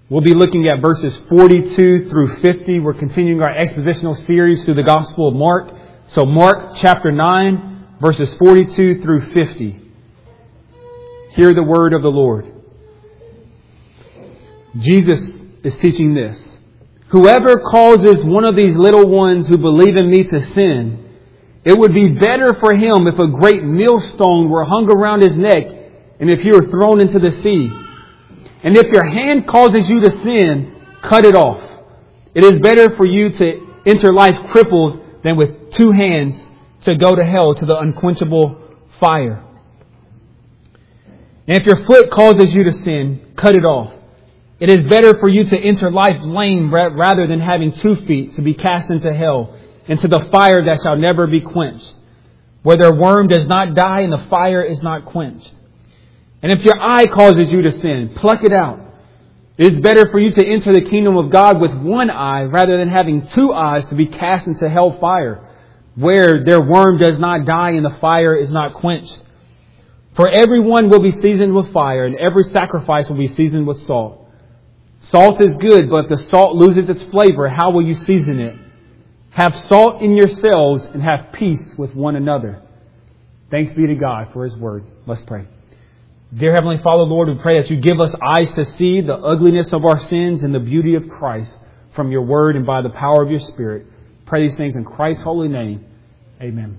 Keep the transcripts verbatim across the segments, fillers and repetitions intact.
We'll be looking at verses forty-two through fifty. We're continuing our expositional series through the Gospel of Mark. So Mark chapter nine, verses forty-two through fifty. Hear the word of the Lord. Jesus is teaching this. Whoever causes one of these little ones who believe in me to sin, it would be better for him if a great millstone were hung around his neck and if he were thrown into the sea. And if your hand causes you to sin, cut it off. It is better for you to enter life crippled than with two hands to go to hell, to the unquenchable fire. And if your foot causes you to sin, cut it off. It is better for you to enter life lame rather than having two feet to be cast into hell, into the fire that shall never be quenched, where their worm does not die and the fire is not quenched. And if your eye causes you to sin, pluck it out. It is better for you to enter the kingdom of God with one eye rather than having two eyes to be cast into hell fire, where their worm does not die and the fire is not quenched. For everyone will be seasoned with fire, and every sacrifice will be seasoned with salt. Salt is good, but if the salt loses its flavor, how will you season it? Have salt in yourselves and have peace with one another. Thanks be to God for His word. Let's pray. Dear Heavenly Father, Lord, we pray that you give us eyes to see the ugliness of our sins and the beauty of Christ from your word and by the power of your Spirit. Pray these things in Christ's holy name. Amen.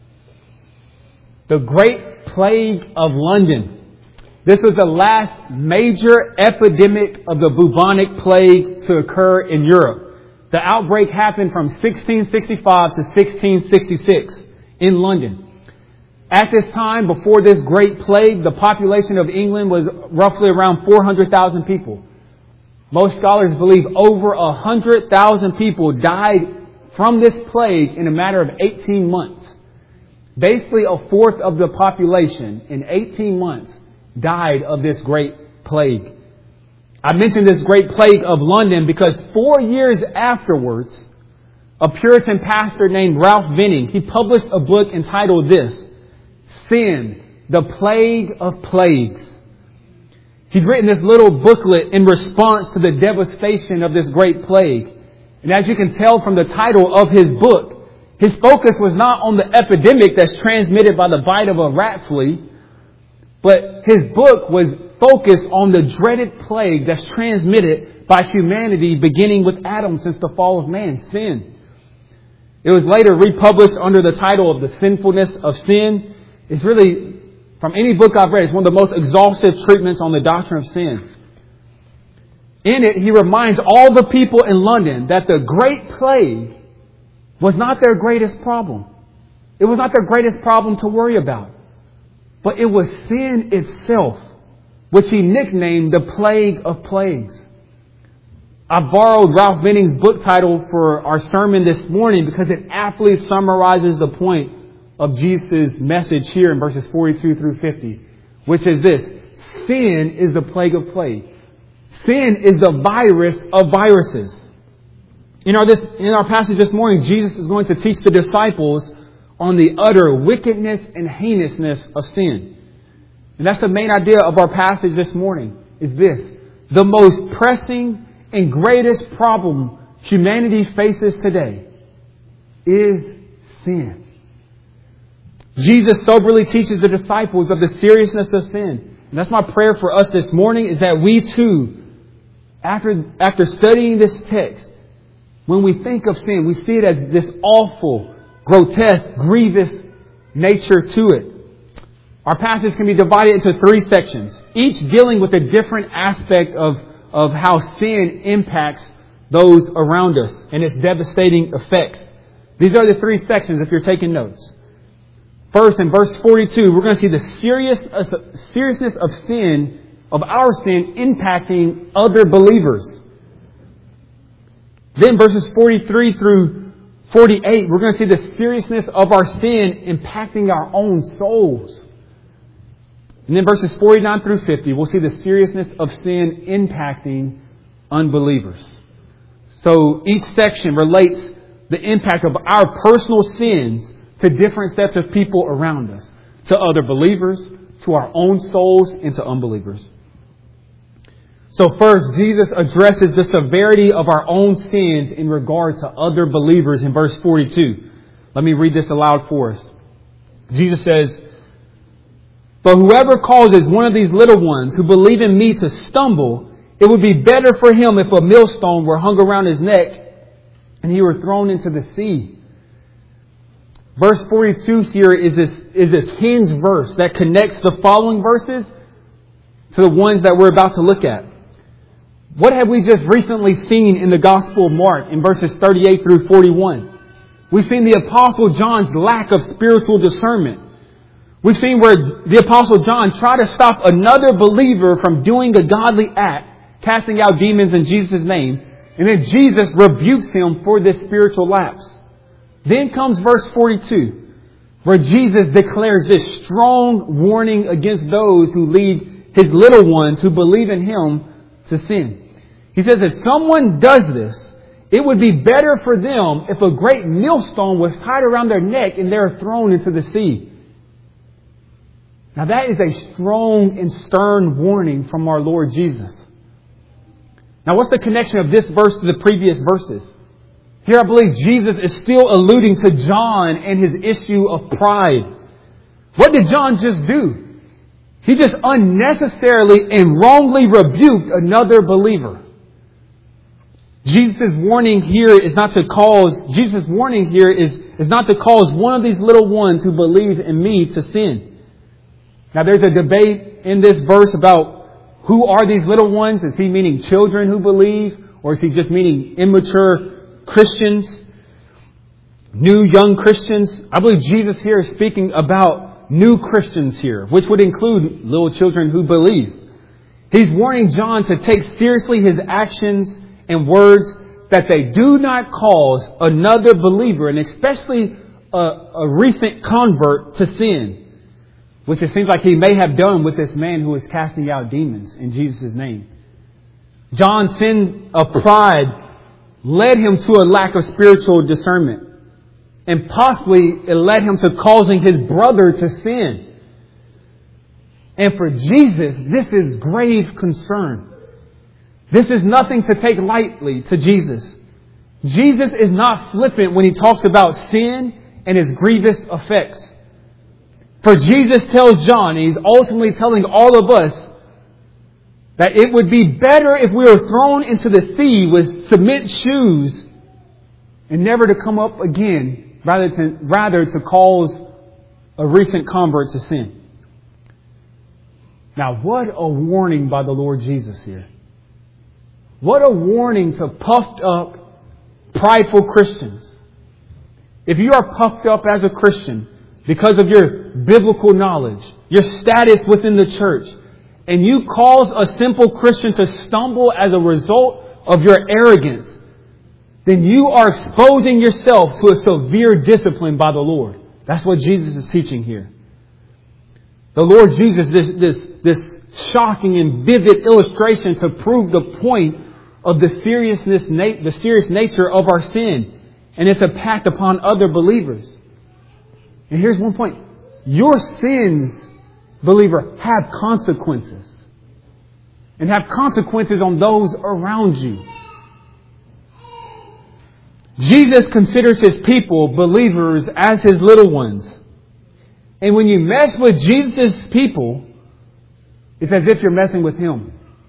The Great Plague of London. This was the last major epidemic of the bubonic plague to occur in Europe. The outbreak happened from sixteen sixty-five to sixteen sixty-six in London. At this time, before this great plague, the population of England was roughly around four hundred thousand people. Most scholars believe over one hundred thousand people died from this plague in a matter of eighteen months. Basically, a fourth of the population in eighteen months died of this great plague. I mentioned this great plague of London because four years afterwards, a Puritan pastor named Ralph Venning, he published a book entitled this, Sin, the Plague of Plagues. He'd written this little booklet in response to the devastation of this great plague. And as you can tell from the title of his book, his focus was not on the epidemic that's transmitted by the bite of a rat flea, but his book was focused on the dreaded plague that's transmitted by humanity beginning with Adam since the fall of man, sin. It was later republished under the title of The Sinfulness of Sin. It's really, from any book I've read, it's one of the most exhaustive treatments on the doctrine of sin. In it, he reminds all the people in London that the Great Plague was not their greatest problem. It was not their greatest problem to worry about. But it was sin itself, which he nicknamed the Plague of Plagues. I borrowed Ralph Venning's book title for our sermon this morning because it aptly summarizes the point of Jesus' message here in verses forty-two through fifty, which is this: sin is the plague of plagues. Sin is the virus of viruses. In our, this, in our passage this morning, Jesus is going to teach the disciples on the utter wickedness and heinousness of sin. And that's the main idea of our passage this morning, is this: the most pressing and greatest problem humanity faces today is sin. Jesus soberly teaches the disciples of the seriousness of sin. And that's my prayer for us this morning, is that we too, after, after studying this text, when we think of sin, we see it as this awful, grotesque, grievous nature to it. Our passage can be divided into three sections, each dealing with a different aspect of, of how sin impacts those around us and its devastating effects. These are the three sections if you're taking notes. First, in verse forty-two, we're going to see the serious, uh, seriousness of sin, of our sin, impacting other believers. Then verses forty-three through forty-eight, we're going to see the seriousness of our sin impacting our own souls. And then verses forty-nine through fifty, we'll see the seriousness of sin impacting unbelievers. So each section relates the impact of our personal sins to different sets of people around us, to other believers, to our own souls, and to unbelievers. So first, Jesus addresses the severity of our own sins in regard to other believers in verse forty-two. Let me read this aloud for us. Jesus says, "But whoever causes one of these little ones who believe in me to stumble, it would be better for him if a millstone were hung around his neck and he were thrown into the sea." Verse forty-two here is this, is this hinge verse that connects the following verses to the ones that we're about to look at. What have we just recently seen in the Gospel of Mark in verses thirty-eight through forty-one? We've seen the Apostle John's lack of spiritual discernment. We've seen where the Apostle John tried to stop another believer from doing a godly act, casting out demons in Jesus' name, and then Jesus rebukes him for this spiritual lapse. Then comes verse forty-two, where Jesus declares this strong warning against those who lead His little ones who believe in Him to sin. He says, if someone does this, it would be better for them if a great millstone was tied around their neck and they are thrown into the sea. Now that is a strong and stern warning from our Lord Jesus. Now what's the connection of this verse to the previous verses? Here I believe Jesus is still alluding to John and his issue of pride. What did John just do? He just unnecessarily and wrongly rebuked another believer. Jesus' warning here is not to cause, Jesus' warning here is, is not to cause one of these little ones who believe in me to sin. Now there's a debate in this verse about who are these little ones? Is he meaning children who believe? Or is he just meaning immature Christians? New young Christians? I believe Jesus here is speaking about new Christians here, which would include little children who believe. He's warning John to take seriously his actions and words, that they do not cause another believer, and especially a, a recent convert, to sin. Which it seems like he may have done with this man who was casting out demons in Jesus' name. John's sin of pride led him to a lack of spiritual discernment. And possibly it led him to causing his brother to sin. And for Jesus, this is grave concern. This is nothing to take lightly to Jesus. Jesus is not flippant when He talks about sin and its grievous effects. For Jesus tells John, and He's ultimately telling all of us, that it would be better if we were thrown into the sea with cement shoes and never to come up again, rather to, rather to cause a recent convert to sin. Now, what a warning by the Lord Jesus here. What a warning to puffed up, prideful Christians. If you are puffed up as a Christian because of your biblical knowledge, your status within the church, and you cause a simple Christian to stumble as a result of your arrogance, then you are exposing yourself to a severe discipline by the Lord. That's what Jesus is teaching here. The Lord Jesus, this, this, this shocking and vivid illustration to prove the point of the seriousness, the serious nature of our sin and its impact upon other believers. And here's one point. Your sins, believer, have consequences. And have consequences on those around you. Jesus considers His people, believers, as His little ones. And when you mess with Jesus' people, it's as if you're messing with Him.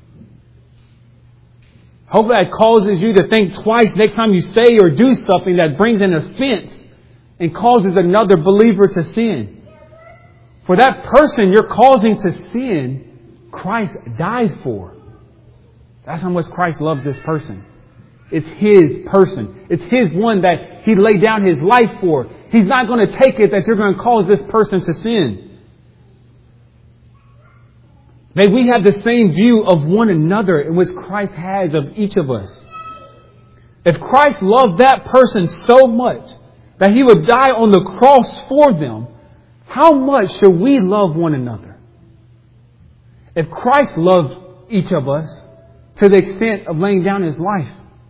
Hopefully that causes you to think twice next time you say or do something that brings an offense and causes another believer to sin. For that person you're causing to sin, Christ died for. That's how much Christ loves this person. It's His person. It's His one that He laid down His life for. He's not going to take it that you're going to cause this person to sin. May we have the same view of one another in which Christ has of each of us. If Christ loved that person so much that He would die on the cross for them, how much should we love one another? If Christ loved each of us to the extent of laying down His life.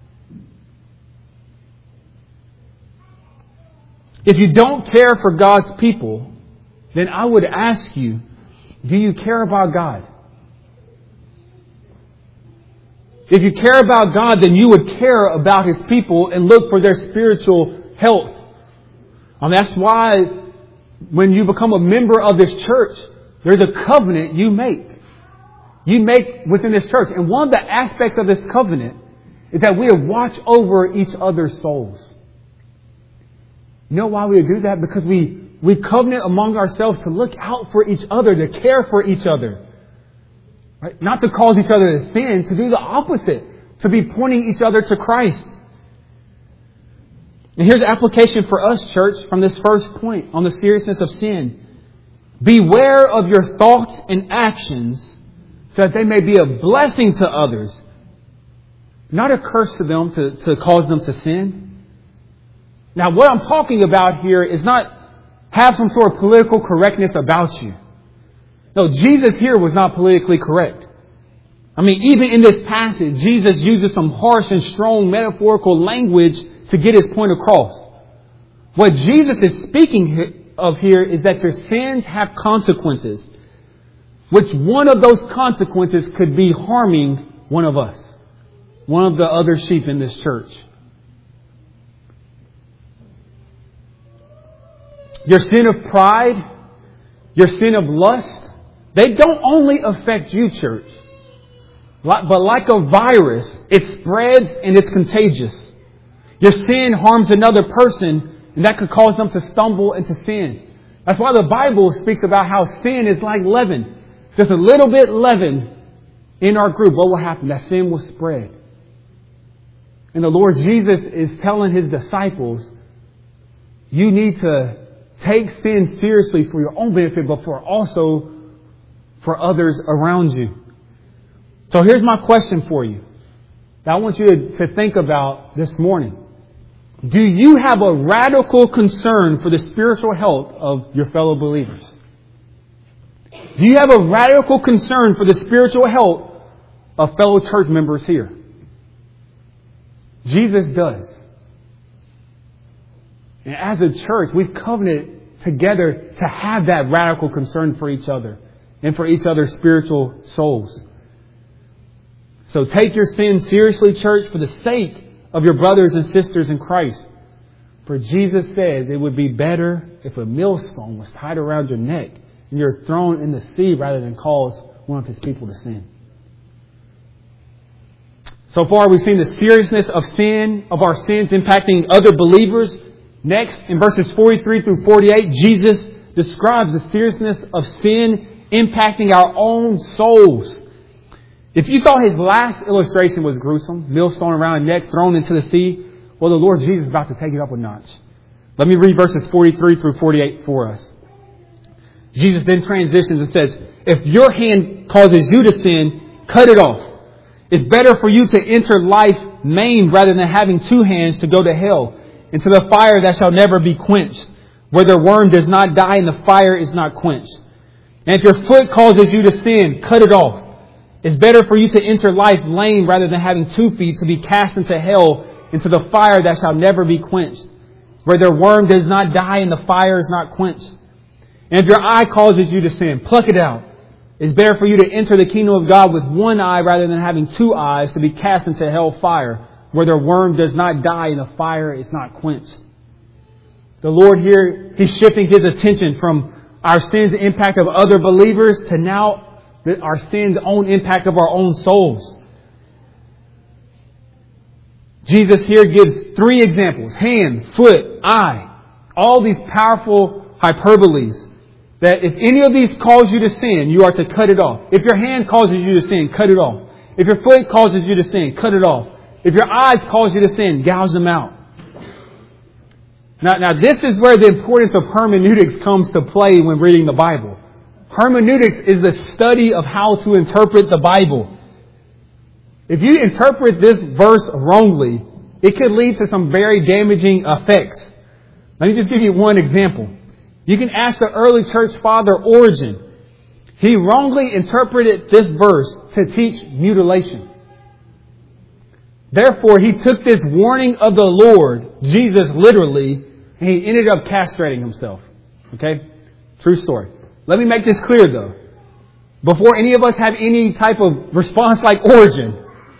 If you don't care for God's people, then I would ask you, do you care about God? If you care about God, then you would care about His people and look for their spiritual health. And that's why when you become a member of this church, there's a covenant you make. You make within this church. And one of the aspects of this covenant is that we watch over each other's souls. You know why we do that? Because we, we covenant among ourselves to look out for each other, to care for each other. Right? Not to cause each other to sin, to do the opposite, to be pointing each other to Christ. And here's the application for us, church, from this first point on the seriousness of sin. Beware of your thoughts and actions so that they may be a blessing to others, not a curse to them to, to cause them to sin. Now, what I'm talking about here is not have some sort of political correctness about you. No, Jesus here was not politically correct. I mean, even in this passage, Jesus uses some harsh and strong metaphorical language to get His point across. What Jesus is speaking of here is that your sins have consequences. Which one of those consequences could be harming one of us. One of the other sheep in this church. Your sin of pride, your sin of lust, they don't only affect you, church. But like a virus, it spreads and it's contagious. Your sin harms another person and that could cause them to stumble into sin. That's why the Bible speaks about how sin is like leaven. Just a little bit leaven in our group. What will happen? That sin will spread. And the Lord Jesus is telling His disciples, you need to take sin seriously for your own benefit, but for also for others around you. So here's my question for you that I want you to, to think about this morning. Do you have a radical concern for the spiritual health of your fellow believers? Do you have a radical concern for the spiritual health of fellow church members here? Jesus does. And as a church, we've covenanted together to have that radical concern for each other and for each other's spiritual souls. So take your sin seriously, church, for the sake of your brothers and sisters in Christ. For Jesus says it would be better if a millstone was tied around your neck and you're thrown in the sea rather than cause one of His people to sin. So far, we've seen the seriousness of sin, of our sins impacting other believers. Next, in verses forty-three through forty-eight, Jesus describes the seriousness of sin impacting our own souls. If you thought His last illustration was gruesome, millstone around a neck, thrown into the sea, well, the Lord Jesus is about to take it up a notch. Let me read verses forty-three through forty-eight for us. Jesus then transitions and says, if your hand causes you to sin, cut it off. It's better for you to enter life maimed rather than having two hands to go to hell, into the fire that shall never be quenched, where the worm does not die and the fire is not quenched. And if your foot causes you to sin, cut it off. It's better for you to enter life lame rather than having two feet to be cast into hell, into the fire that shall never be quenched, where the worm does not die and the fire is not quenched. And if your eye causes you to sin, pluck it out. It's better for you to enter the kingdom of God with one eye rather than having two eyes to be cast into hell fire, where the worm does not die and the fire is not quenched. The Lord here, He's shifting His attention from our sin's impact of other believers to now our sin's own impact of our own souls. Jesus here gives three examples: hand, foot, eye. All these powerful hyperboles. That if any of these cause you to sin, you are to cut it off. If your hand causes you to sin, cut it off. If your foot causes you to sin, cut it off. If your eyes cause you to sin, gouge them out. Now, now this is where the importance of hermeneutics comes to play when reading the Bible. Hermeneutics is the study of how to interpret the Bible. If you interpret this verse wrongly, it could lead to some very damaging effects. Let me just give you one example. You can ask the early church father Origen. He wrongly interpreted this verse to teach mutilation. Therefore, he took this warning of the Lord, Jesus literally, and he ended up castrating himself. Okay? True story. Let me make this clear though. Before any of us have any type of response like Origen,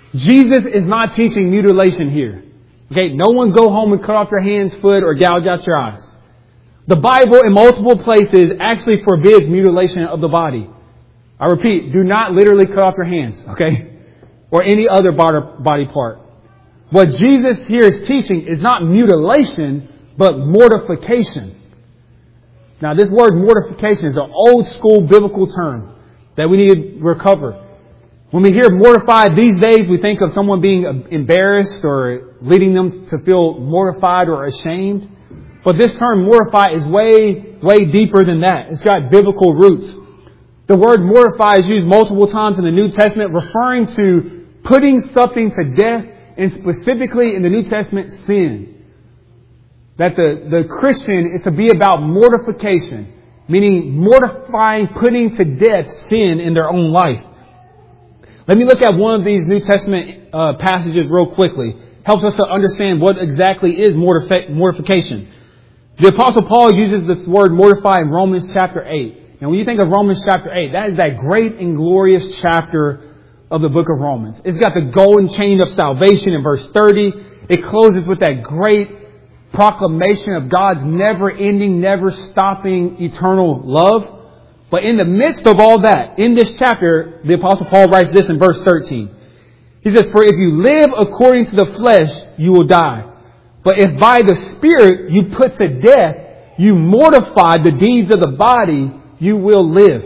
Jesus is not teaching mutilation here. Okay, no one go home and cut off your hands, foot, or gouge out your eyes. The Bible in multiple places actually forbids mutilation of the body. I repeat, do not literally cut off your hands, okay? Or any other body part. What Jesus here is teaching is not mutilation, but mortification. Now, this word mortification is an old school biblical term that we need to recover. When we hear mortified these days, we think of someone being embarrassed or leading them to feel mortified or ashamed. But this term mortify is way, way deeper than that. It's got biblical roots. The word mortify is used multiple times in the New Testament, referring to putting something to death, and specifically in the New Testament, sin. That the, the Christian is to be about mortification, meaning mortifying, putting to death sin in their own life. Let me look at one of these New Testament uh, passages real quickly. Helps us to understand what exactly is mortifi- mortification. The Apostle Paul uses this word mortify in Romans chapter eight. And when you think of Romans chapter eight, that is that great and glorious chapter of the book of Romans. It's got the golden chain of salvation in verse thirty. It closes with that great proclamation of God's never-ending, never-stopping, eternal love. But in the midst of all that, in this chapter, the Apostle Paul writes this in verse thirteen. He says, "For if you live according to the flesh, you will die. But if by the Spirit you put to death, you mortify the deeds of the body, you will live."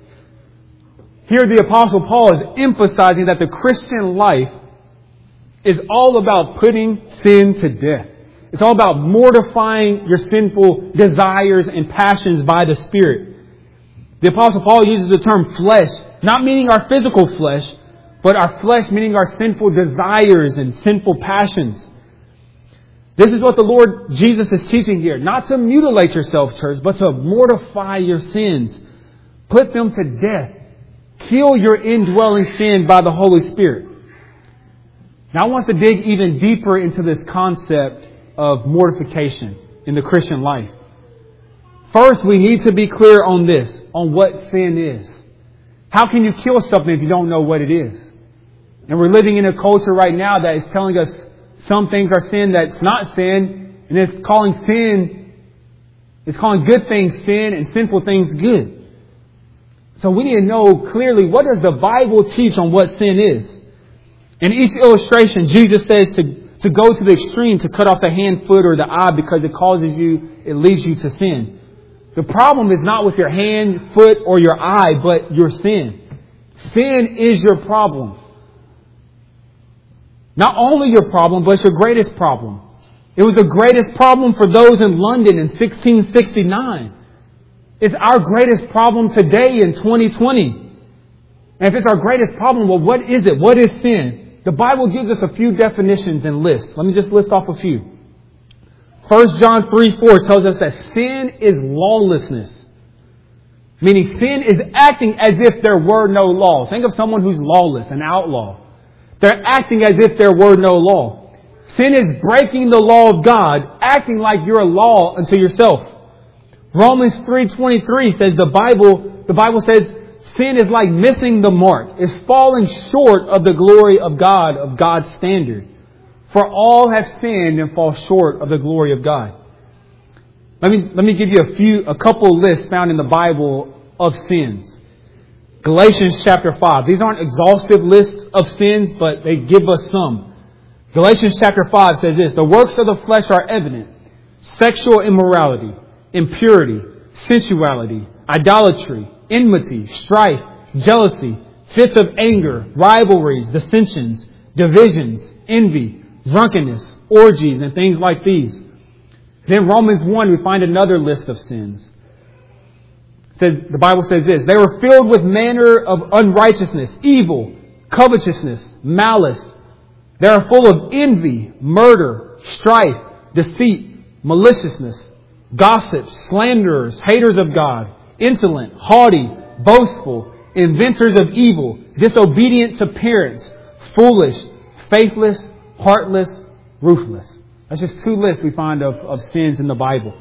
Here the Apostle Paul is emphasizing that the Christian life is all about putting sin to death. It's all about mortifying your sinful desires and passions by the Spirit. The Apostle Paul uses the term flesh, not meaning our physical flesh, but our flesh meaning our sinful desires and sinful passions. This is what the Lord Jesus is teaching here. Not to mutilate yourself, church, but to mortify your sins. Put them to death. Kill your indwelling sin by the Holy Spirit. Now I want to dig even deeper into this concept of mortification in the Christian life. First, we need to be clear on this, on what sin is. How can you kill something if you don't know what it is? And we're living in a culture right now that is telling us some things are sin that's not sin, and it's calling sin, it's calling good things sin and sinful things good. So we need to know clearly, what does the Bible teach on what sin is? In each illustration, Jesus says to, to go to the extreme, to cut off the hand, foot, or the eye because it causes you, it leads you to sin. The problem is not with your hand, foot, or your eye, but your sin. Sin is your problem. Not only your problem, but it's your greatest problem. It was the greatest problem for those in London in sixteen sixty-nine. It's our greatest problem today in twenty twenty. And if it's our greatest problem, well, what is it? What is sin? The Bible gives us a few definitions and lists. Let me just list off a few. First John three four tells us that sin is lawlessness. Meaning sin is acting as if there were no law. Think of someone who's lawless, an outlaw. They're acting as if there were no law. Sin is breaking the law of God, acting like you're a law unto yourself. Romans three twenty-three says the Bible, the Bible says sin is like missing the mark. It's falling short of the glory of God, of God's standard. For all have sinned and fall short of the glory of God. Let me, let me give you a few, a couple lists found in the Bible of sins. Galatians chapter five. These aren't exhaustive lists of sins, but they give us some. Galatians chapter five says this: the works of the flesh are evident: sexual immorality, impurity, sensuality, idolatry, enmity, strife, jealousy, fits of anger, rivalries, dissensions, divisions, envy, drunkenness, orgies, and things like these. Then Romans one, we find another list of sins. It says, the Bible says this: they were filled with manner of unrighteousness, evil, covetousness, malice. They are full of envy, murder, strife, deceit, maliciousness, gossips, slanderers, haters of God, insolent, haughty, boastful, inventors of evil, disobedient to parents, foolish, faithless, heartless, ruthless. That's just two lists we find of, of sins in the Bible.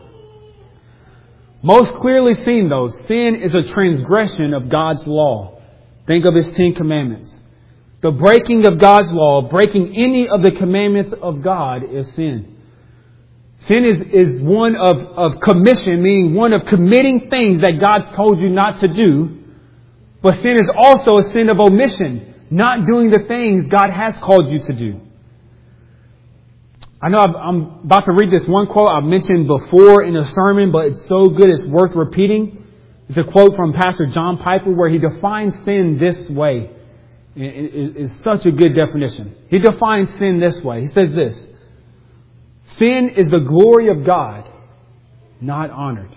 Most clearly seen, though, sin is a transgression of God's law. Think of His Ten Commandments. The breaking of God's law, breaking any of the commandments of God is sin. Sin is, is one of, of commission, meaning one of committing things that God's told you not to do. But sin is also a sin of omission, not doing the things God has called you to do. I know I've, I'm about to read this one quote I've mentioned before in a sermon, but it's so good it's worth repeating. It's a quote from Pastor John Piper where he defines sin this way. It is such a good definition. He defines sin this way. He says this: sin is the glory of God, not honored.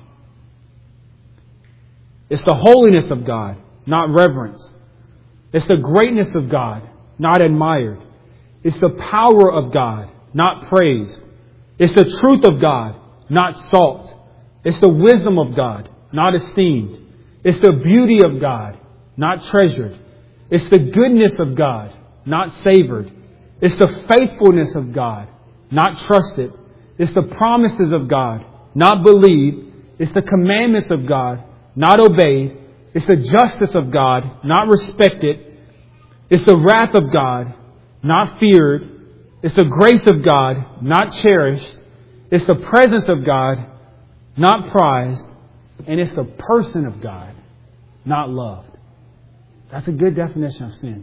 It's the holiness of God, not reverence. It's the greatness of God, not admired. It's the power of God, not praised. It's the truth of God, not sought. It's the wisdom of God, not esteemed. It's the beauty of God, not treasured. It's the goodness of God, not savored. It's the faithfulness of God, not trusted. It's the promises of God, not believed. It's the commandments of God, not obeyed. It's the justice of God, not respected. It's the wrath of God, not feared. It's the grace of God, not cherished. It's the presence of God, not prized. And it's the person of God, not loved. That's a good definition of sin.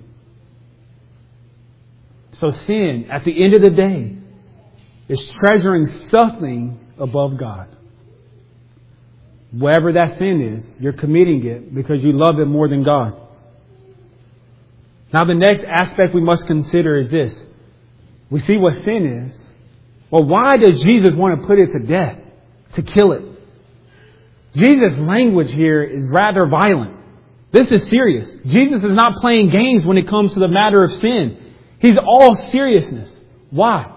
So sin, at the end of the day, is treasuring something above God. Whatever that sin is, you're committing it because you love it more than God. Now the next aspect we must consider is this. We see what sin is. Well, why does Jesus want to put it to death? To kill it? Jesus' language here is rather violent. This is serious. Jesus is not playing games when it comes to the matter of sin. He's all seriousness. Why?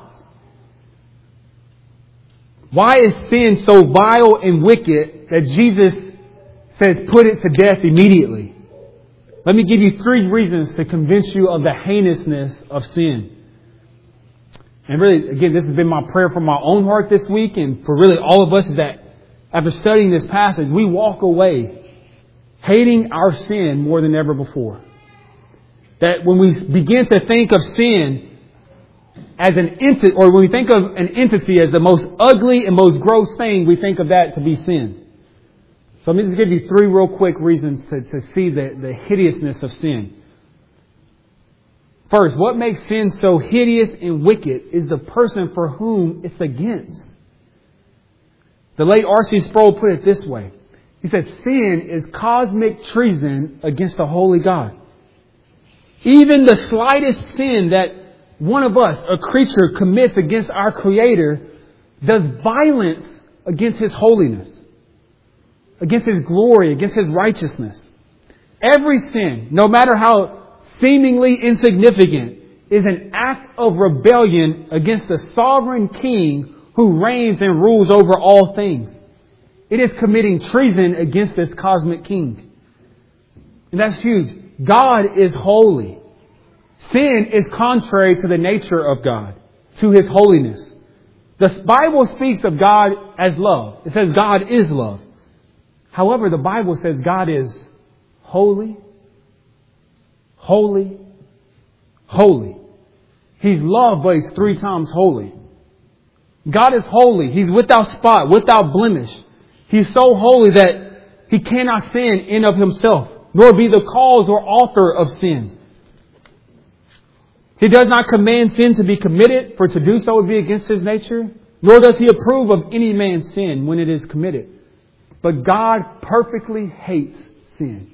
Why is sin so vile and wicked that Jesus says put it to death immediately? Let me give you three reasons to convince you of the heinousness of sin. And really, again, this has been my prayer for my own heart this week and for really all of us, is that after studying this passage, we walk away hating our sin more than ever before. That when we begin to think of sin as an entity, or when we think of an entity as the most ugly and most gross thing, we think of that to be sin. So let me just give you three real quick reasons to, to see the, the hideousness of sin. First, what makes sin so hideous and wicked is the person for whom it's against. The late R C Sproul put it this way. He said, sin is cosmic treason against the holy God. Even the slightest sin that one of us, a creature, commits against our Creator does violence against His holiness, against His glory, against His righteousness. Every sin, no matter how seemingly insignificant, is an act of rebellion against the sovereign King who reigns and rules over all things. It is committing treason against this cosmic King. And that's huge. God is holy. Sin is contrary to the nature of God, to His holiness. The Bible speaks of God as love. It says God is love. However, the Bible says God is holy, holy, holy. He's love, but He's three times holy. God is holy. He's without spot, without blemish. He's so holy that He cannot sin in of Himself, nor be the cause or author of sin. He does not command sin to be committed, for to do so would be against His nature, nor does He approve of any man's sin when it is committed. But God perfectly hates sin.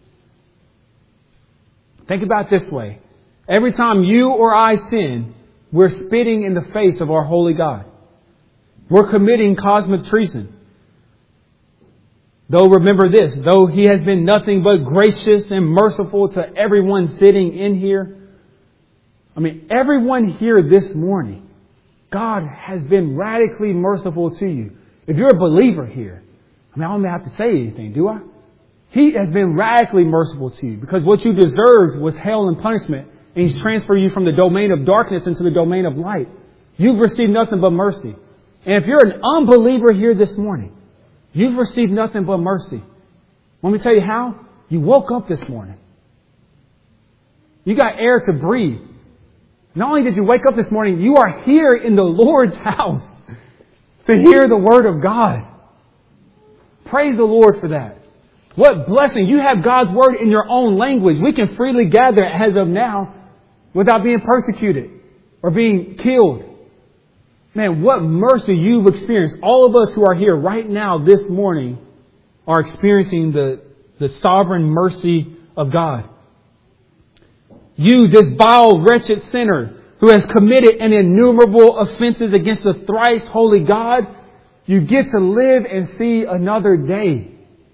Think about it this way. Every time you or I sin, we're spitting in the face of our holy God. We're committing cosmic treason. Though remember this, though He has been nothing but gracious and merciful to everyone sitting in here. I mean, everyone here this morning, God has been radically merciful to you. If you're a believer here, I mean, I don't even have to say anything, do I? He has been radically merciful to you because what you deserved was hell and punishment. And He's transferred you from the domain of darkness into the domain of light. You've received nothing but mercy. And if you're an unbeliever here this morning, you've received nothing but mercy. Let me tell you how. You woke up this morning. You got air to breathe. Not only did you wake up this morning, you are here in the Lord's house to hear the Word of God. Praise the Lord for that. What blessing. You have God's Word in your own language. We can freely gather as of now without being persecuted or being killed. Man, what mercy you've experienced. All of us who are here right now this morning are experiencing the, the sovereign mercy of God. You, this vile, wretched sinner who has committed an innumerable offenses against the thrice holy God, you get to live and see another day.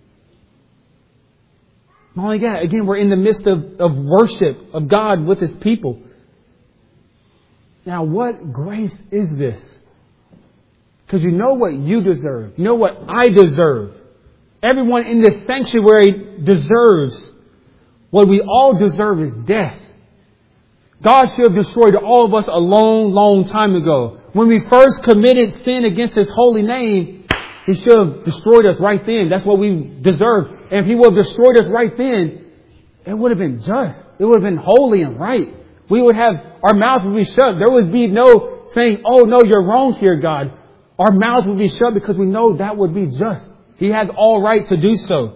Not only that, again, we're in the midst of, of worship of God with His people. Now, what grace is this? Because you know what you deserve. You know what I deserve. Everyone in this sanctuary deserves. What we all deserve is death. God should have destroyed all of us a long, long time ago. When we first committed sin against His holy name, He should have destroyed us right then. That's what we deserve. And if He would have destroyed us right then, it would have been just. It would have been holy and right. We would have, our mouths would be shut. There would be no saying, oh no, you're wrong here, God. Our mouths would be shut because we know that would be just. He has all right to do so.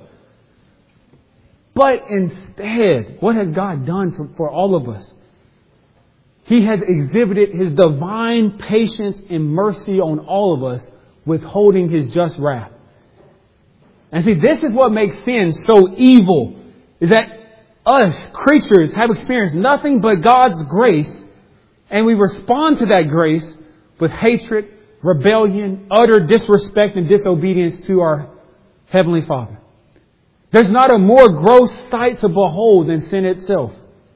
But instead, what has God done for, for all of us? He has exhibited His divine patience and mercy on all of us, withholding His just wrath. And see, this is what makes sin so evil, is that us creatures have experienced nothing but God's grace, and we respond to that grace with hatred, rebellion, utter disrespect and disobedience to our Heavenly Father. There's not a more gross sight to behold than sin itself.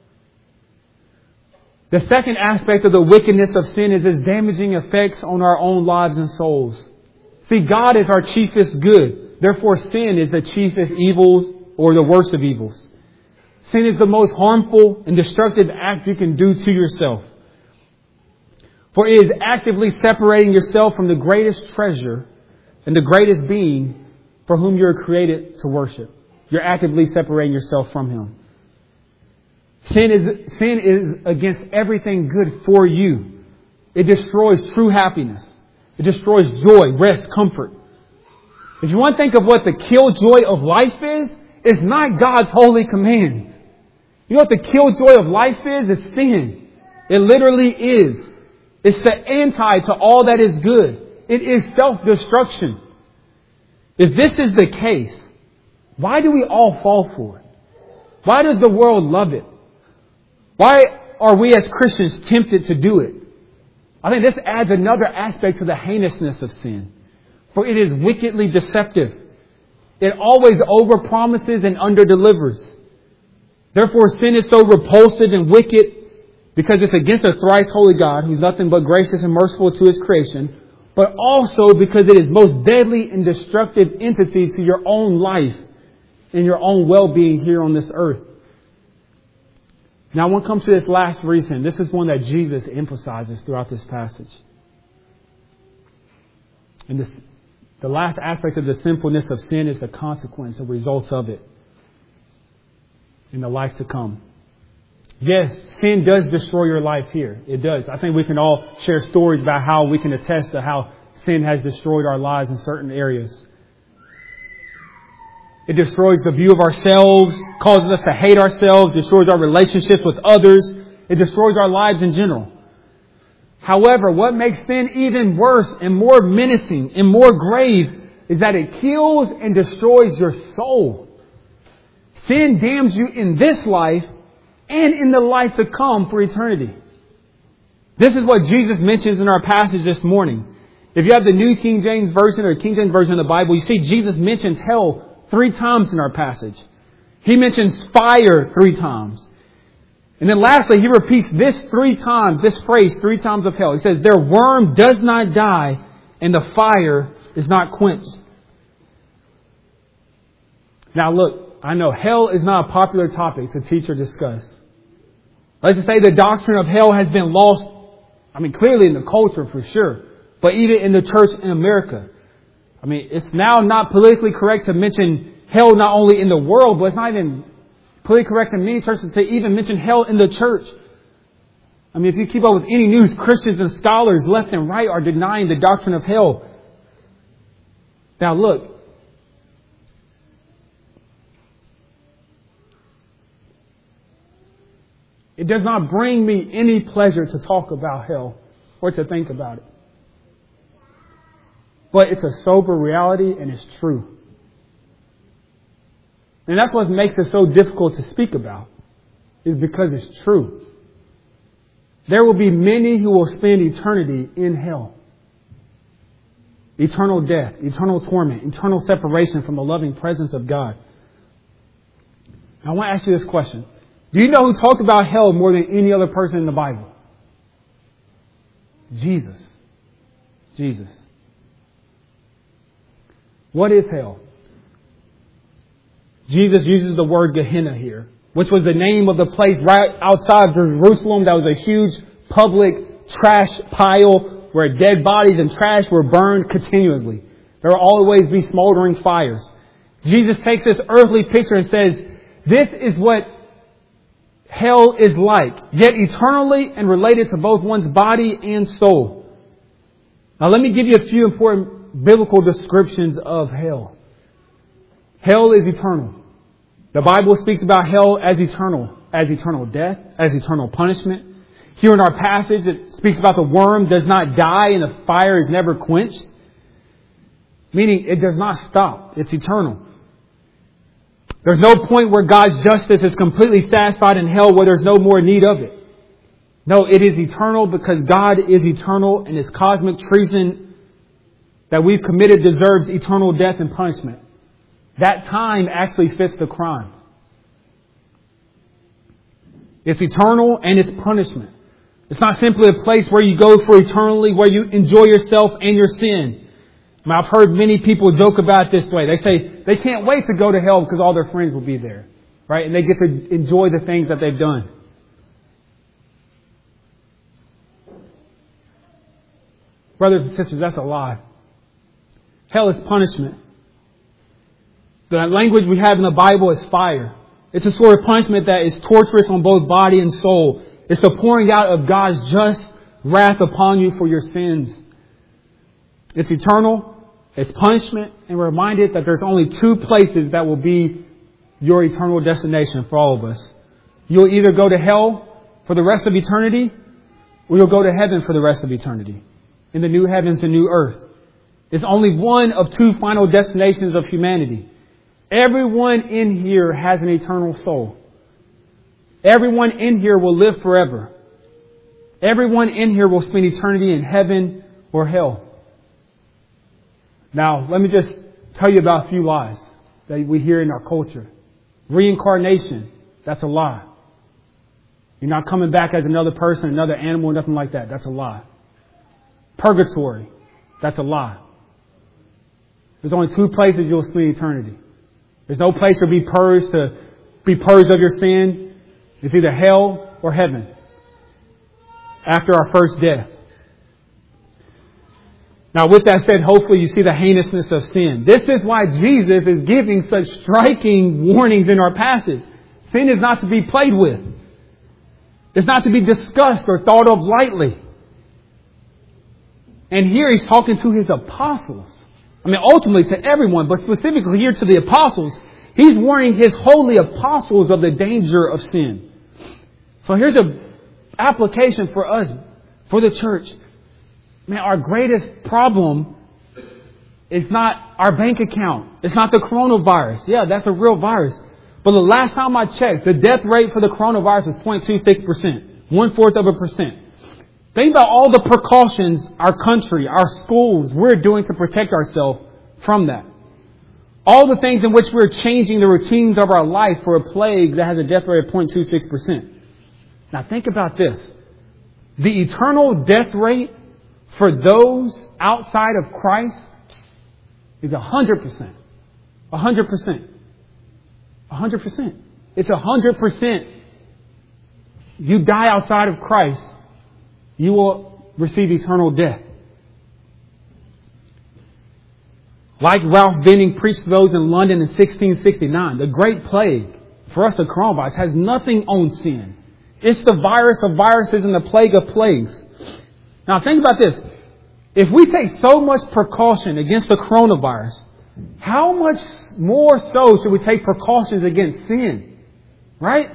The second aspect of the wickedness of sin is its damaging effects on our own lives and souls. See, God is our chiefest good. Therefore, sin is the chiefest evil or the worst of evils. Sin is the most harmful and destructive act you can do to yourself. For it is actively separating yourself from the greatest treasure and the greatest being for whom you're created to worship. You're actively separating yourself from Him. Sin is, sin is against everything good for you. It destroys true happiness. It destroys joy, rest, comfort. If you want to think of what the killjoy of life is, it's not God's holy commands. You know what the killjoy of life is? It's sin. It literally is. It's the anti to all that is good. It is self-destruction. If this is the case, why do we all fall for it? Why does the world love it? Why are we as Christians tempted to do it? I think this adds another aspect to the heinousness of sin. For it is wickedly deceptive. It always overpromises and underdelivers. Therefore, sin is so repulsive and wicked because it's against a thrice holy God who's nothing but gracious and merciful to His creation, but also because it is most deadly and destructive entity to your own life and your own well-being here on this earth. Now, when it comes to this last reason, this is one that Jesus emphasizes throughout this passage. And this, the last aspect of the sinfulness of sin is the consequence, the results of it in the life to come. Yes, sin does destroy your life here. It does. I think we can all share stories about how we can attest to how sin has destroyed our lives in certain areas. It destroys the view of ourselves, causes us to hate ourselves, destroys our relationships with others. It destroys our lives in general. However, what makes sin even worse and more menacing and more grave is that it kills and destroys your soul. Sin damns you in this life and in the life to come for eternity. This is what Jesus mentions in our passage this morning. If you have the New King James Version or King James Version of the Bible, you see Jesus mentions hell three times in our passage. He mentions fire three times. And then lastly, He repeats this three times, this phrase three times of hell. He says, their worm does not die and the fire is not quenched. Now look, I know hell is not a popular topic to teach or discuss. Let's just say the doctrine of hell has been lost, I mean, clearly in the culture for sure, but even in the church in America. I mean, it's now not politically correct to mention hell not only in the world, but it's not even politically correct in many churches to even mention hell in the church. I mean, if you keep up with any news, Christians and scholars left and right are denying the doctrine of hell. Now look, it does not bring me any pleasure to talk about hell or to think about it. But it's a sober reality and it's true. And that's what makes it so difficult to speak about, is because it's true. There will be many who will spend eternity in hell. Eternal death, eternal torment, eternal separation from the loving presence of God. Now, I want to ask you this question. Do you know who talked about hell more than any other person in the Bible? Jesus. Jesus. What is hell? Jesus uses the word Gehenna here, which was the name of the place right outside Jerusalem that was a huge public trash pile where dead bodies and trash were burned continuously. There will always be smoldering fires. Jesus takes this earthly picture and says, this is what hell is like, yet eternally and related to both one's body and soul. Now let me give you a few important biblical descriptions of hell. Hell is eternal. The Bible speaks about hell as eternal, as eternal death, as eternal punishment. Here in our passage, it speaks about the worm does not die and the fire is never quenched. Meaning it does not stop. It's eternal. There's no point where God's justice is completely satisfied in hell where there's no more need of it. No, it is eternal because God is eternal and His cosmic treason that we've committed deserves eternal death and punishment. That time actually fits the crime. It's eternal and it's punishment. It's not simply a place where you go for eternally, where you enjoy yourself and your sin. I mean, I've heard many people joke about it this way. They say they can't wait to go to hell because all their friends will be there, right? And they get to enjoy the things that they've done. Brothers and sisters, that's a lie. Hell is punishment. The language we have in the Bible is fire. It's a sort of punishment that is torturous on both body and soul. It's the pouring out of God's just wrath upon you for your sins. It's eternal. It's punishment. And we're reminded that there's only two places that will be your eternal destination for all of us. You'll either go to hell for the rest of eternity, or you'll go to heaven for the rest of eternity. In the new heavens and new earth. It's only one of two final destinations of humanity. Everyone in here has an eternal soul. Everyone in here will live forever. Everyone in here will spend eternity in heaven or hell. Now, let me just tell you about a few lies that we hear in our culture. Reincarnation, that's a lie. You're not coming back as another person, another animal, nothing like that. That's a lie. Purgatory, that's a lie. There's only two places you'll spend eternity. There's no place to be purged, to be purged of your sin. It's either hell or heaven. After our first death. Now, with that said, hopefully you see the heinousness of sin. This is why Jesus is giving such striking warnings in our passage. Sin is not to be played with. It's not to be discussed or thought of lightly. And here He's talking to His apostles. I mean, ultimately to everyone, but specifically here to the apostles. He's warning His holy apostles of the danger of sin. So here's an application for us, for the church. Man, our greatest problem is not our bank account. It's not the coronavirus. Yeah, that's a real virus. But the last time I checked, the death rate for the coronavirus was zero point two six percent. One-fourth of a percent. Think about all the precautions our country, our schools, we're doing to protect ourselves from that. All the things in which we're changing the routines of our life for a plague that has a death rate of zero point two six percent. Now think about this. The eternal death rate for those outside of Christ is one hundred percent. one hundred percent. one hundred percent. It's one hundred percent. You die outside of Christ, you will receive eternal death. Like Ralph Benning preached to those in London in sixteen sixty-nine, the Great Plague. for us, the coronavirus has nothing on sin. It's the virus of viruses and the plague of plagues. Now think about this. If we take so much precaution against the coronavirus, how much more so should we take precautions against sin? Right?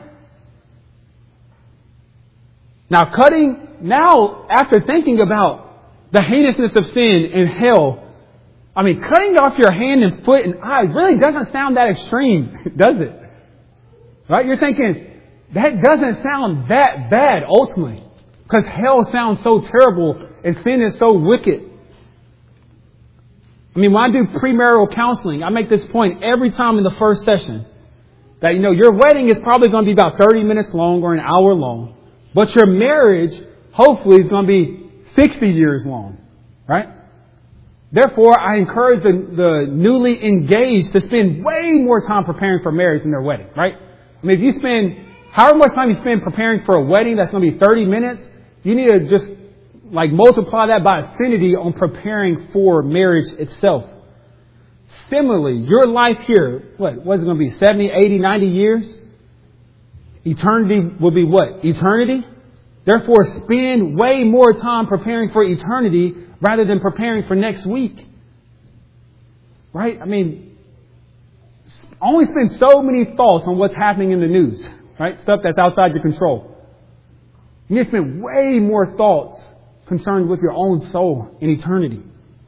Now cutting, now after thinking about the heinousness of sin and hell, I mean, cutting off your hand and foot and eye really doesn't sound that extreme, does it? Right? You're thinking, that doesn't sound that bad ultimately. Because hell sounds so terrible and sin is so wicked. I mean, when I do premarital counseling, I make this point every time in the first session. That, you know, your wedding is probably going to be about thirty minutes long or an hour long. But your marriage, hopefully, is going to be sixty years long. Right? Therefore, I encourage the, the newly engaged to spend way more time preparing for marriage than their wedding. Right? I mean, if you spend, however much time you spend preparing for a wedding, that's going to be thirty minutes. You need to just like multiply that by infinity on preparing for marriage itself. Similarly, your life here, what, what's it going to be? seventy, eighty, ninety years? Eternity will be what? Eternity? Therefore, spend way more time preparing for eternity rather than preparing for next week. Right? I mean, only spend so many thoughts on what's happening in the news. Right? Stuff that's outside your control. You need to spend way more thoughts concerned with your own soul in eternity.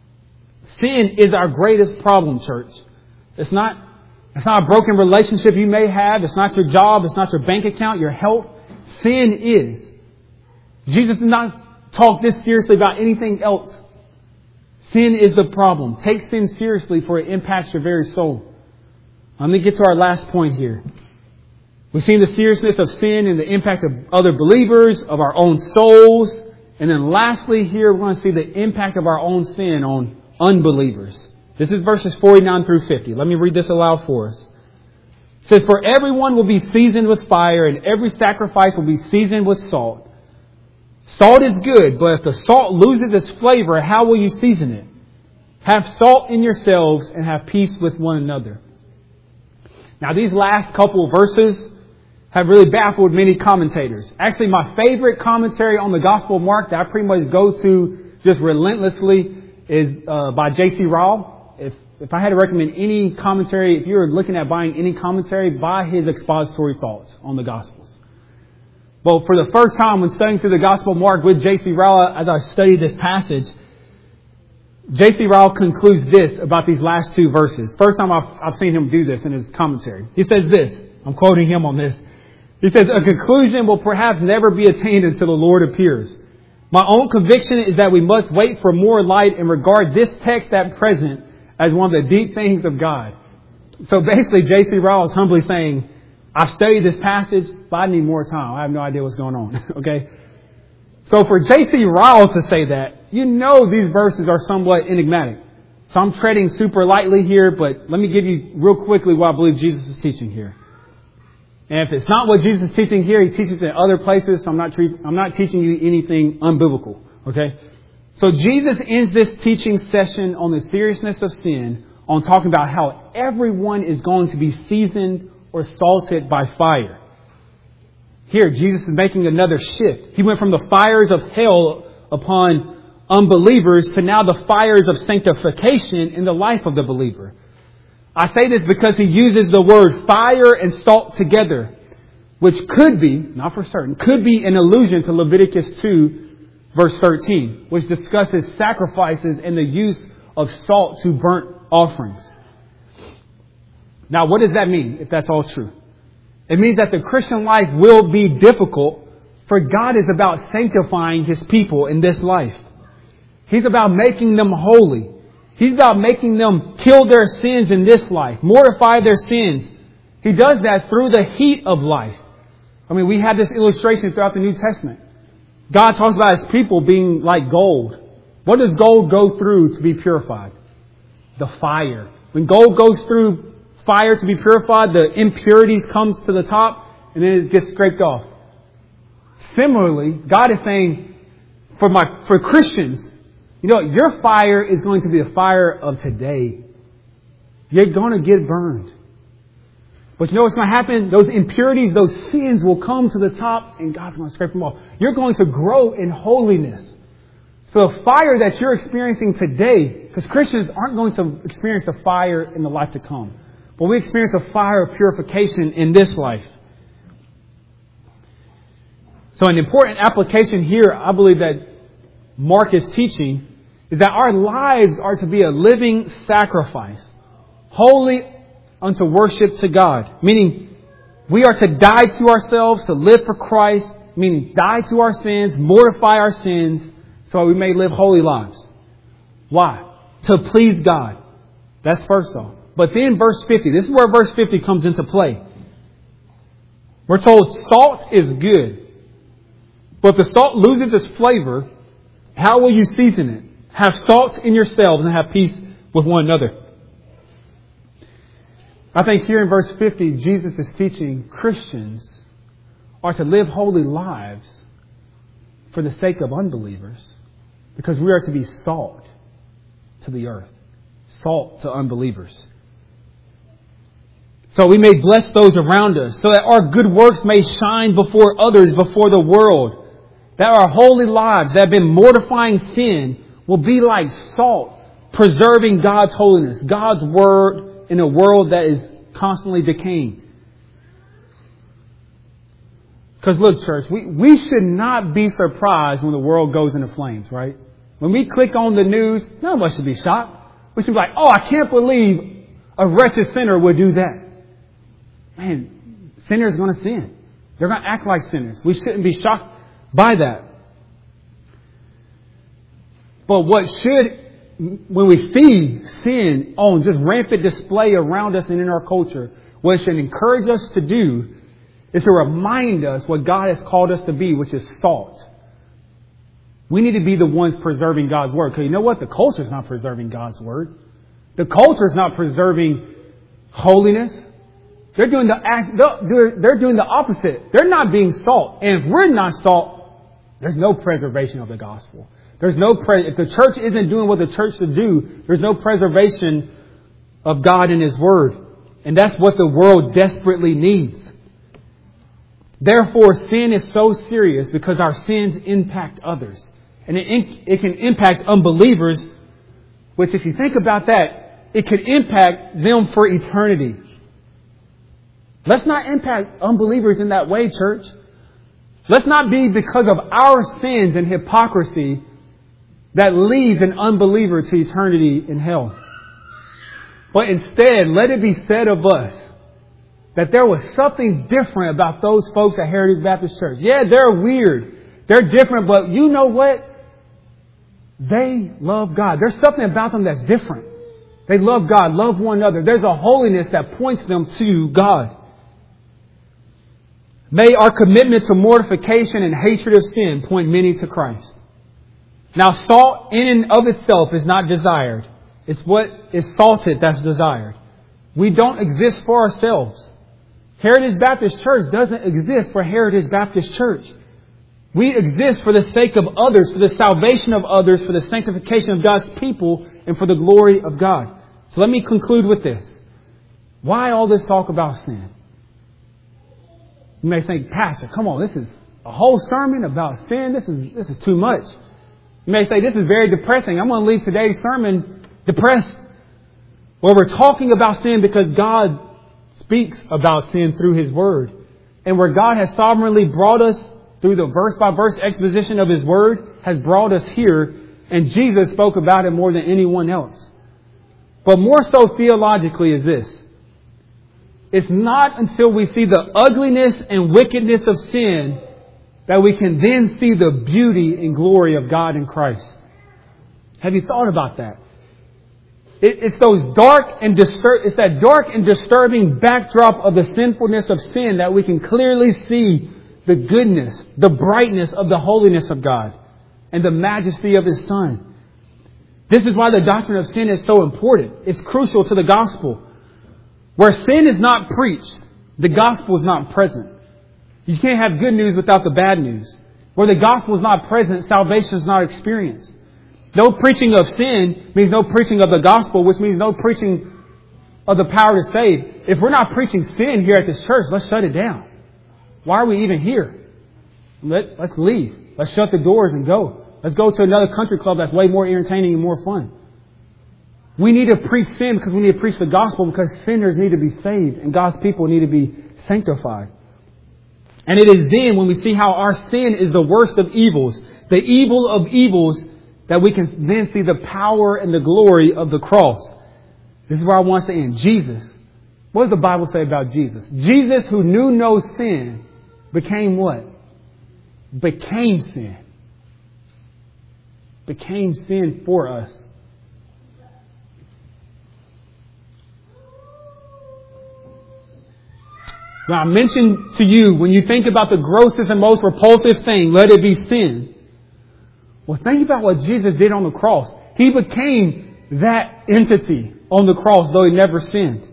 Sin is our greatest problem, church. It's not, it's not a broken relationship you may have. It's not your job. It's not your bank account, your health. Sin is. Jesus did not talk this seriously about anything else. Sin is the problem. Take sin seriously, for it impacts your very soul. Let me get to our last point here. We've seen the seriousness of sin and the impact of other believers, of our own souls. And then lastly here, we're going to see the impact of our own sin on unbelievers. This is verses forty-nine through fifty. Let me read this aloud for us. It says, "For everyone will be seasoned with fire, and every sacrifice will be seasoned with salt. Salt is good, but if the salt loses its flavor, how will you season it? Have salt in yourselves and have peace with one another." Now these last couple of verses have really baffled many commentators. Actually, my favorite commentary on the Gospel of Mark that I pretty much go to just relentlessly is uh, by J C Ryle. If if I had to recommend any commentary, if you were looking at buying any commentary, buy his expository thoughts on the Gospels. Well, for the first time when studying through the Gospel of Mark with J C Ryle, as I studied this passage, J C Ryle concludes this about these last two verses. First time I've, I've seen him do this in his commentary. He says this. I'm quoting him on this. He says, "A conclusion will perhaps never be attained until the Lord appears. My own conviction is that we must wait for more light and regard this text at present as one of the deep things of God." So basically, J C Ryle is humbly saying, I've studied this passage, but I need more time. I have no idea what's going on. Okay? So for J C Ryle to say that, you know these verses are somewhat enigmatic. So I'm treading super lightly here, but let me give you real quickly what I believe Jesus is teaching here. And if it's not what Jesus is teaching here, he teaches it in other places. So I'm not, tre- I'm not teaching you anything unbiblical. Okay? So Jesus ends this teaching session on the seriousness of sin on talking about how everyone is going to be seasoned or salted by fire. Here, Jesus is making another shift. He went from the fires of hell upon unbelievers to now the fires of sanctification in the life of the believer. I say this because he uses the word fire and salt together, which could be, not for certain, could be an allusion to Leviticus two, verse thirteen, which discusses sacrifices and the use of salt to burnt offerings. Now, what does that mean, if that's all true? It means that the Christian life will be difficult, for God is about sanctifying His people in this life. He's about making them holy. He's about making them kill their sins in this life, mortify their sins. He does that through the heat of life. I mean, we have this illustration throughout the New Testament. God talks about His people being like gold. What does gold go through to be purified? The fire. When gold goes through fire to be purified, the impurities comes to the top and then it gets scraped off. Similarly, God is saying for my for Christians, you know, your fire is going to be the fire of today. You're going to get burned. But you know what's going to happen? Those impurities, those sins will come to the top and God's going to scrape them off. You're going to grow in holiness. So the fire that you're experiencing today, because Christians aren't going to experience the fire in the life to come, but we experience a fire of purification in this life. So an important application here, I believe that Mark is teaching, is that our lives are to be a living sacrifice, holy unto worship to God. Meaning, we are to die to ourselves, to live for Christ, meaning die to our sins, mortify our sins, so we may live holy lives. Why? To please God. That's first off. But then verse fifty, this is where verse fifty comes into play. We're told salt is good. But if the salt loses its flavor, how will you season it? Have salt in yourselves and have peace with one another. I think here in verse fifty, Jesus is teaching Christians are to live holy lives for the sake of unbelievers, because we are to be salt to the earth, salt to unbelievers. So we may bless those around us, so that our good works may shine before others, before the world, that our holy lives that have been mortifying sin will be like salt, preserving God's holiness, God's word, in a world that is constantly decaying. Because look, church, we, we should not be surprised when the world goes into flames, right? When we click on the news, none of us should be shocked. We should be like, oh, I can't believe a wretched sinner would do that. Man, sinners are going to sin. They're going to act like sinners. We shouldn't be shocked by that. But what should, when we see sin on just rampant display around us and in our culture, what it should encourage us to do is to remind us what God has called us to be, which is salt. We need to be the ones preserving God's word. Because you know what? The culture is not preserving God's word. The culture is not preserving holiness. They're doing the act, they're, they're doing the opposite. They're not being salt. And if we're not salt, there's no preservation of the gospel. There's no pre- if the church isn't doing what the church should do, there's no preservation of God and His word. And that's what the world desperately needs. Therefore, sin is so serious because our sins impact others. And it, it can impact unbelievers, which if you think about that, it could impact them for eternity. Let's not impact unbelievers in that way, church. Let's not be because of our sins and hypocrisy that leads an unbeliever to eternity in hell. But instead, let it be said of us that there was something different about those folks at Heritage Baptist Church. Yeah, they're weird. They're different, but you know what? They love God. There's something about them that's different. They love God, love one another. There's a holiness that points them to God. May our commitment to mortification and hatred of sin point many to Christ. Now, salt in and of itself is not desired. It's what is salted that's desired. We don't exist for ourselves. Heritage Baptist Church doesn't exist for Heritage Baptist Church. We exist for the sake of others, for the salvation of others, for the sanctification of God's people, and for the glory of God. So let me conclude with this. Why all this talk about sin? You may think, Pastor, come on, this is a whole sermon about sin. This is this is too much. You may say, this is very depressing. I'm going to leave today's sermon depressed. Well, we're talking about sin because God speaks about sin through His Word. And where God has sovereignly brought us through the verse-by-verse exposition of His Word, has brought us here. And Jesus spoke about it more than anyone else. But more so theologically is this. It's not until we see the ugliness and wickedness of sin that we can then see the beauty and glory of God in Christ. Have you thought about that? It, it's those dark and distur- it's that dark and disturbing backdrop of the sinfulness of sin that we can clearly see the goodness, the brightness of the holiness of God and the majesty of His Son. This is why the doctrine of sin is so important. It's crucial to the gospel. Where sin is not preached, the gospel is not present. You can't have good news without the bad news. Where the gospel is not present, salvation is not experienced. No preaching of sin means no preaching of the gospel, which means no preaching of the power to save. If we're not preaching sin here at this church, let's shut it down. Why are we even here? Let, let's leave. Let's shut the doors and go. Let's go to another country club that's way more entertaining and more fun. We need to preach sin because we need to preach the gospel, because sinners need to be saved and God's people need to be sanctified. And it is then when we see how our sin is the worst of evils, the evil of evils, that we can then see the power and the glory of the cross. This is where I want to end. Jesus. What does the Bible say about Jesus? Jesus, who knew no sin, became what? Became sin. Became sin for us. Now, I mentioned to you, when you think about the grossest and most repulsive thing, let it be sin. Well, think about what Jesus did on the cross. He became that entity on the cross, though He never sinned.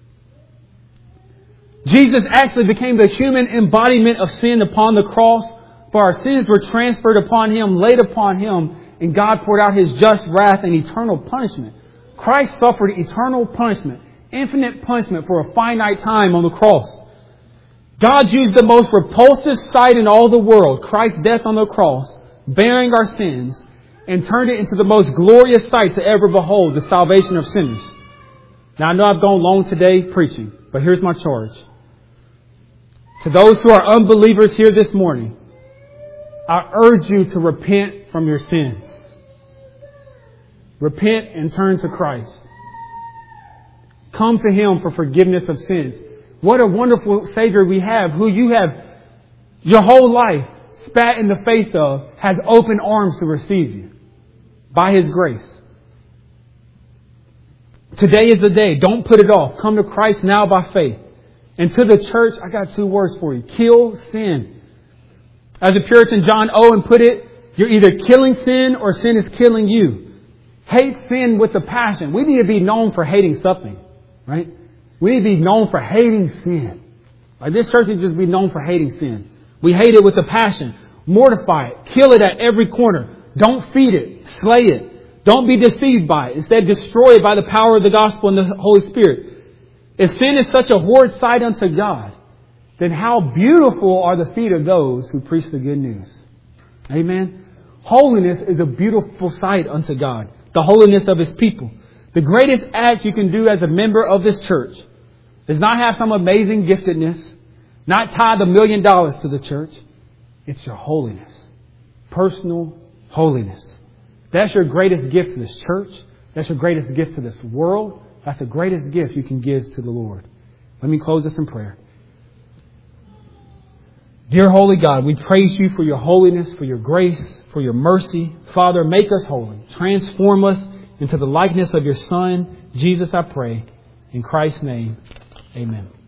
Jesus actually became the human embodiment of sin upon the cross, for our sins were transferred upon Him, laid upon Him, and God poured out His just wrath and eternal punishment. Christ suffered eternal punishment, infinite punishment for a finite time on the cross. God used the most repulsive sight in all the world, Christ's death on the cross, bearing our sins, and turned it into the most glorious sight to ever behold, the salvation of sinners. Now, I know I've gone long today preaching, but here's my charge. To those who are unbelievers here this morning, I urge you to repent from your sins. Repent and turn to Christ. Come to Him for forgiveness of sins. What a wonderful Savior we have, who you have your whole life spat in the face of, has open arms to receive you by His grace. Today is the day. Don't put it off. Come to Christ now by faith. And to the church, I got two words for you. Kill sin. As the Puritan John Owen put it, you're either killing sin or sin is killing you. Hate sin with a passion. We need to be known for hating something, right? We need to be known for hating sin. Like this church needs to just be known for hating sin. We hate it with a passion. Mortify it. Kill it at every corner. Don't feed it. Slay it. Don't be deceived by it. Instead, destroy it by the power of the gospel and the Holy Spirit. If sin is such a horrid sight unto God, then how beautiful are the feet of those who preach the good news. Amen. Holiness is a beautiful sight unto God. The holiness of His people. The greatest act you can do as a member of this church is not have some amazing giftedness, not tithe a million dollars to the church. It's your holiness. Personal holiness. That's your greatest gift to this church. That's your greatest gift to this world. That's the greatest gift you can give to the Lord. Let me close this in prayer. Dear Holy God, we praise You for Your holiness, for Your grace, for Your mercy. Father, make us holy. Transform us into the likeness of Your Son, Jesus, I pray. In Christ's name, amen.